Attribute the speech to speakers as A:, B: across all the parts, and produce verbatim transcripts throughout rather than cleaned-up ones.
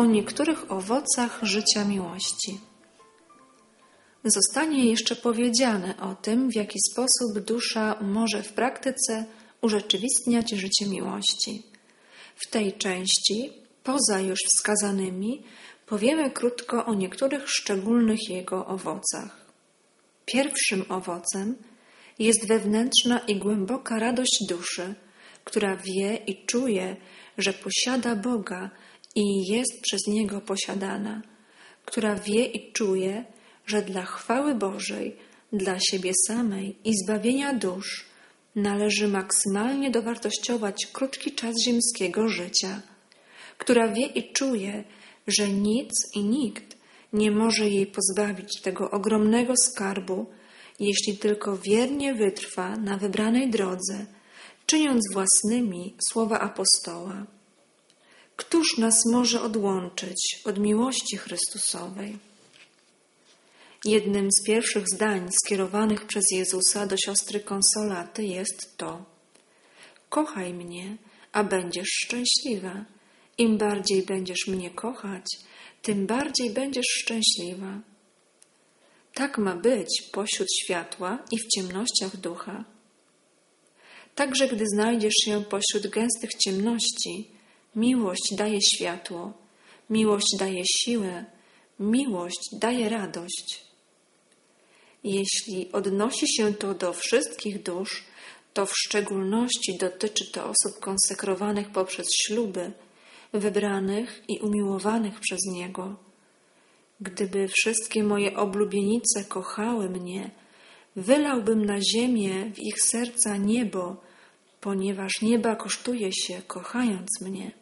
A: o niektórych owocach życia miłości. Zostanie jeszcze powiedziane o tym, w jaki sposób dusza może w praktyce urzeczywistniać życie miłości. W tej części, poza już wskazanymi, powiemy krótko o niektórych szczególnych jego owocach. Pierwszym owocem jest wewnętrzna i głęboka radość duszy, która wie i czuje, że posiada Boga i jest przez Niego posiadana, która wie i czuje, że dla chwały Bożej, dla siebie samej i zbawienia dusz należy maksymalnie dowartościować krótki czas ziemskiego życia, która wie i czuje, że nic i nikt nie może jej pozbawić tego ogromnego skarbu, jeśli tylko wiernie wytrwa na wybranej drodze, czyniąc własnymi słowa apostoła. Któż nas może odłączyć od miłości Chrystusowej? Jednym z pierwszych zdań skierowanych przez Jezusa do siostry Konsolaty jest to: kochaj mnie, a będziesz szczęśliwa. Im bardziej będziesz mnie kochać, tym bardziej będziesz szczęśliwa. Tak ma być pośród światła i w ciemnościach ducha. Także gdy znajdziesz się pośród gęstych ciemności, miłość daje światło, miłość daje siłę, miłość daje radość. Jeśli odnosi się to do wszystkich dusz, to w szczególności dotyczy to osób konsekrowanych poprzez śluby, wybranych i umiłowanych przez Niego. Gdyby wszystkie moje oblubienice kochały mnie, wylałbym na ziemię w ich serca niebo, ponieważ nieba kosztuje się, kochając mnie.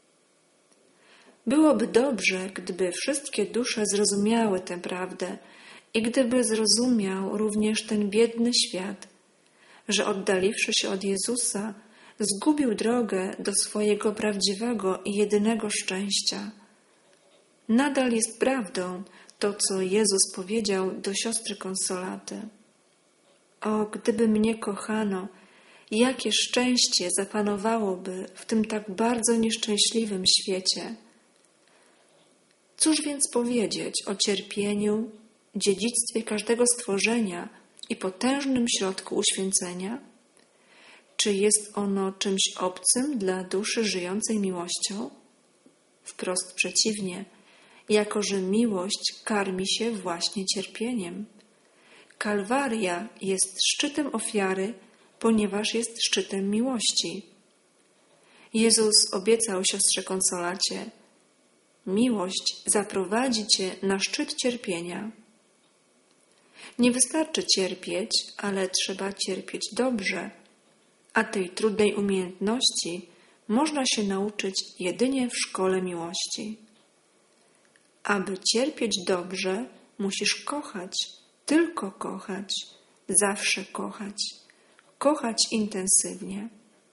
A: Byłoby dobrze, gdyby wszystkie dusze zrozumiały tę prawdę i gdyby zrozumiał również ten biedny świat, że oddaliwszy się od Jezusa, zgubił drogę do swojego prawdziwego i jedynego szczęścia. Nadal jest prawdą to, co Jezus powiedział do siostry Konsolaty. O, gdyby mnie kochano, jakie szczęście zapanowałoby w tym tak bardzo nieszczęśliwym świecie. Cóż więc powiedzieć o cierpieniu, dziedzictwie każdego stworzenia i potężnym środku uświęcenia? Czy jest ono czymś obcym dla duszy żyjącej miłością? Wprost przeciwnie, jako że miłość karmi się właśnie cierpieniem. Kalwaria jest szczytem ofiary, ponieważ jest szczytem miłości. Jezus obiecał siostrze Konsolacie: miłość zaprowadzi cię na szczyt cierpienia. Nie wystarczy cierpieć, ale trzeba cierpieć dobrze, a tej trudnej umiejętności można się nauczyć jedynie w szkole miłości. Aby cierpieć dobrze, musisz kochać, tylko kochać, zawsze kochać, kochać intensywnie.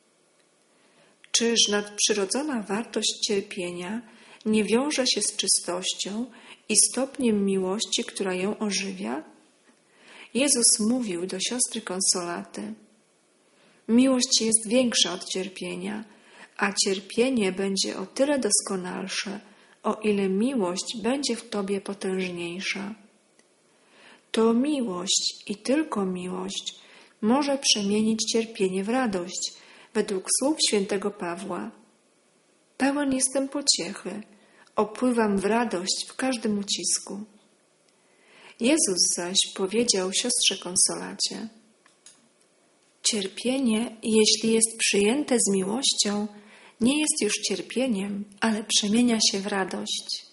A: Czyż nadprzyrodzona wartość cierpienia nie wiąże się z czystością i stopniem miłości, która ją ożywia? Jezus mówił do siostry Konsolaty: miłość jest większa od cierpienia, a cierpienie będzie o tyle doskonalsze, o ile miłość będzie w tobie potężniejsza. To miłość i tylko miłość może przemienić cierpienie w radość, według słów świętego Pawła. Pełen jestem pociechy, opływam w radość w każdym ucisku. Jezus zaś powiedział siostrze Konsolacie: cierpienie, jeśli jest przyjęte z miłością, nie jest już cierpieniem, ale przemienia się w radość.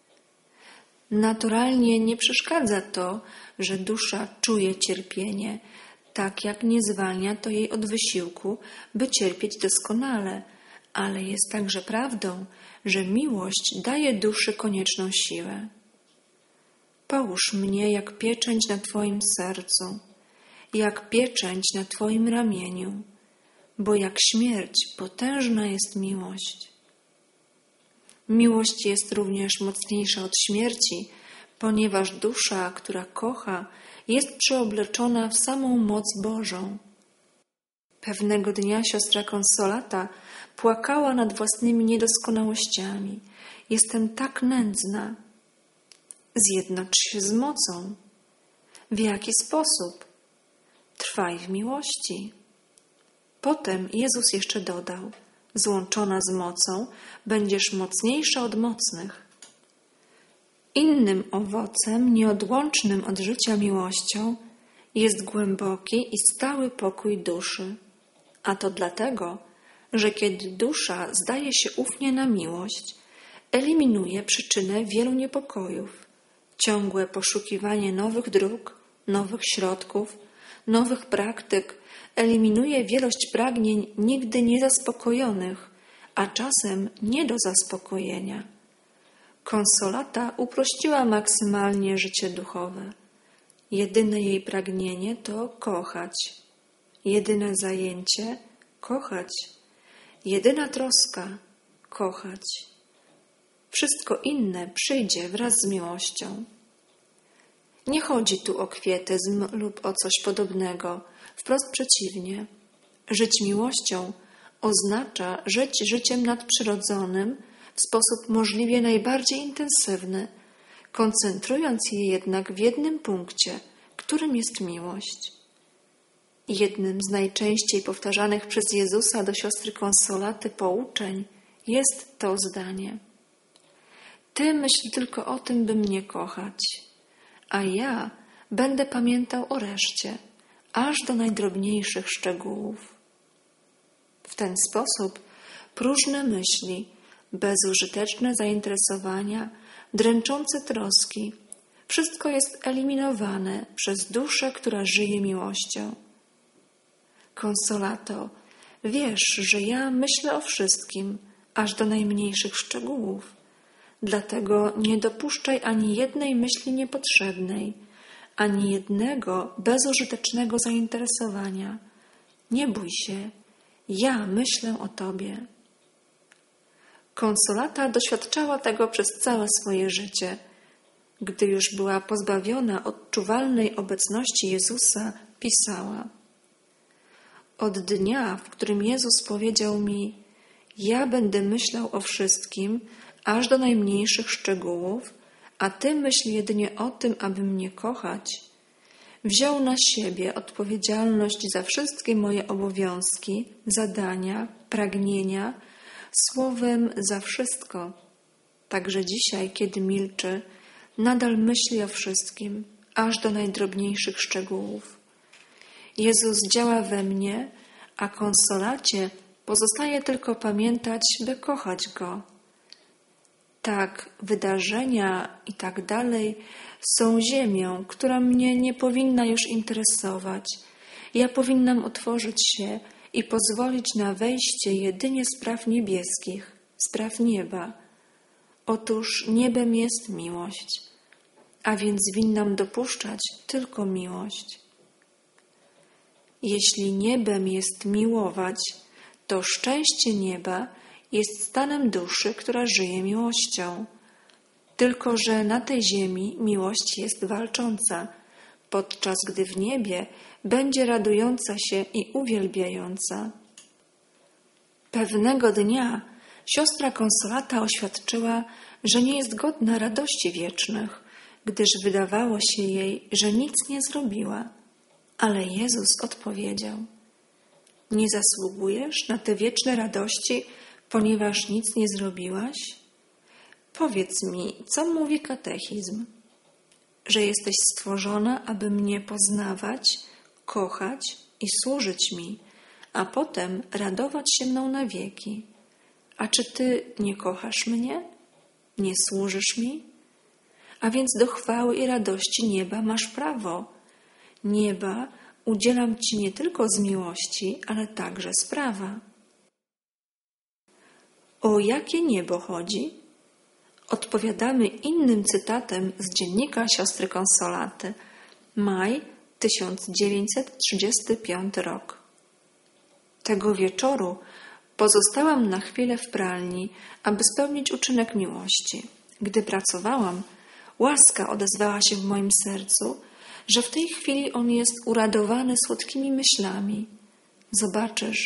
A: Naturalnie nie przeszkadza to, że dusza czuje cierpienie, tak jak nie zwalnia to jej od wysiłku, by cierpieć doskonale, ale jest także prawdą, że miłość daje duszy konieczną siłę. Połóż mnie jak pieczęć na Twoim sercu, jak pieczęć na Twoim ramieniu, bo jak śmierć potężna jest miłość. Miłość jest również mocniejsza od śmierci, ponieważ dusza, która kocha, jest przeobleczona w samą moc Bożą. Pewnego dnia siostra Konsolata płakała nad własnymi niedoskonałościami. Jestem tak nędzna. Zjednocz się z mocą. W jaki sposób? Trwaj w miłości. Potem Jezus jeszcze dodał: złączona z mocą, będziesz mocniejsza od mocnych. Innym owocem, nieodłącznym od życia miłością, jest głęboki i stały pokój duszy. A to dlatego, że kiedy dusza zdaje się ufnie na miłość, eliminuje przyczynę wielu niepokojów. Ciągłe poszukiwanie nowych dróg, nowych środków, nowych praktyk eliminuje wielość pragnień nigdy niezaspokojonych, a czasem nie do zaspokojenia. Konsolata uprościła maksymalnie życie duchowe. Jedyne jej pragnienie to kochać. Jedyne zajęcie – kochać. Jedyna troska – kochać. Wszystko inne przyjdzie wraz z miłością. Nie chodzi tu o kwietyzm lub o coś podobnego. Wprost przeciwnie. Żyć miłością oznacza żyć życiem nadprzyrodzonym w sposób możliwie najbardziej intensywny, koncentrując je jednak w jednym punkcie, którym jest miłość. Jednym z najczęściej powtarzanych przez Jezusa do siostry Konsolaty pouczeń jest to zdanie: Ty myśl tylko o tym, by mnie kochać, a ja będę pamiętał o reszcie, aż do najdrobniejszych szczegółów. W ten sposób próżne myśli, bezużyteczne zainteresowania, dręczące troski, wszystko jest eliminowane przez duszę, która żyje miłością. Konsolato, wiesz, że ja myślę o wszystkim, aż do najmniejszych szczegółów. Dlatego nie dopuszczaj ani jednej myśli niepotrzebnej, ani jednego bezużytecznego zainteresowania. Nie bój się, ja myślę o Tobie. Konsolata doświadczała tego przez całe swoje życie. Gdy już była pozbawiona odczuwalnej obecności Jezusa, pisała: Od dnia, w którym Jezus powiedział mi: Ja będę myślał o wszystkim, aż do najmniejszych szczegółów, a Ty myśl jedynie o tym, aby mnie kochać, wziął na siebie odpowiedzialność za wszystkie moje obowiązki, zadania, pragnienia, słowem za wszystko. Także dzisiaj, kiedy milczy, nadal myśli o wszystkim, aż do najdrobniejszych szczegółów. Jezus działa we mnie, a Konsolacie pozostaje tylko pamiętać, by kochać Go. Tak, wydarzenia i tak dalej są ziemią, która mnie nie powinna już interesować. Ja powinnam otworzyć się i pozwolić na wejście jedynie spraw niebieskich, spraw nieba. Otóż niebem jest miłość, a więc winnam dopuszczać tylko miłość. Jeśli niebem jest miłować, to szczęście nieba jest stanem duszy, która żyje miłością. Tylko że na tej ziemi miłość jest walcząca, podczas gdy w niebie będzie radująca się i uwielbiająca. Pewnego dnia siostra Konsolata oświadczyła, że nie jest godna radości wiecznych, gdyż wydawało się jej, że nic nie zrobiła. Ale Jezus odpowiedział: Nie zasługujesz na te wieczne radości, ponieważ nic nie zrobiłaś? Powiedz mi, co mówi katechizm? Że jesteś stworzona, aby mnie poznawać, kochać i służyć mi, a potem radować się mną na wieki. A czy ty nie kochasz mnie? Nie służysz mi? A więc do chwały i radości nieba masz prawo. Nieba udzielam ci nie tylko z miłości, ale także z prawa. O jakie niebo chodzi? Odpowiadamy innym cytatem z dziennika siostry Konsolaty. Maj tysiąc dziewięćset trzydziesty piąty rok. Tego wieczoru pozostałam na chwilę w pralni, aby spełnić uczynek miłości. Gdy pracowałam, łaska odezwała się w moim sercu, że w tej chwili on jest uradowany słodkimi myślami. Zobaczysz,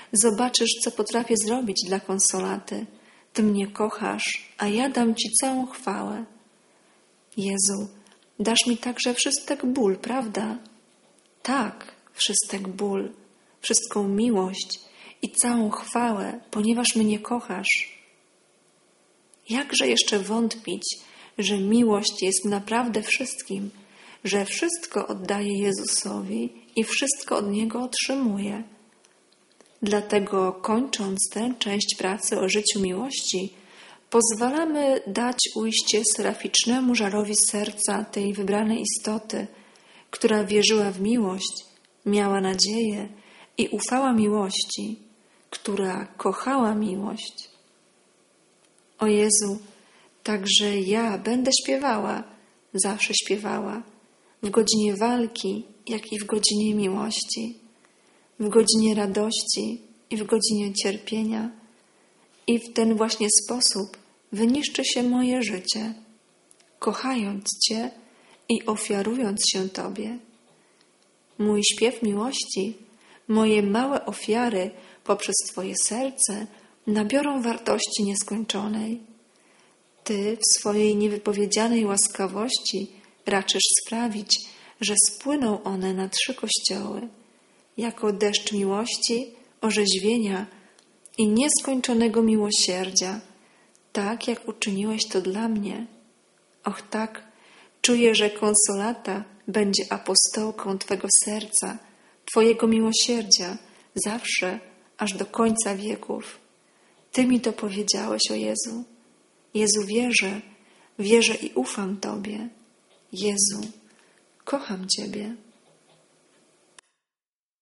A: Zobaczysz, co potrafię zrobić dla konsolaty. Ty mnie kochasz, a ja dam Ci całą chwałę. Jezu, dasz mi także wszystek ból, prawda? Tak, wszystek ból, wszystką miłość i całą chwałę, ponieważ mnie kochasz. Jakże jeszcze wątpić, że miłość jest naprawdę wszystkim, że wszystko oddaje Jezusowi i wszystko od Niego otrzymuje. Dlatego, kończąc tę część pracy o życiu miłości, pozwalamy dać ujście seraficznemu żarowi serca tej wybranej istoty, która wierzyła w miłość, miała nadzieję i ufała miłości, która kochała miłość. O Jezu, także ja będę śpiewała, zawsze śpiewała, w godzinie walki, jak i w godzinie miłości, w godzinie radości i w godzinie cierpienia. I w ten właśnie sposób wyniszczy się moje życie, kochając Cię i ofiarując się Tobie. Mój śpiew miłości, moje małe ofiary poprzez Twoje serce nabiorą wartości nieskończonej. Ty w swojej niewypowiedzianej łaskawości raczysz sprawić, że spłyną one na trzy kościoły, jako deszcz miłości, orzeźwienia i nieskończonego miłosierdzia, tak jak uczyniłeś to dla mnie. Och tak, czuję, że konsolata będzie apostołką Twego serca, Twojego miłosierdzia, zawsze, aż do końca wieków. Ty mi to powiedziałeś, o Jezu. Jezu, wierzę, wierzę i ufam Tobie. Jezu, kocham Ciebie.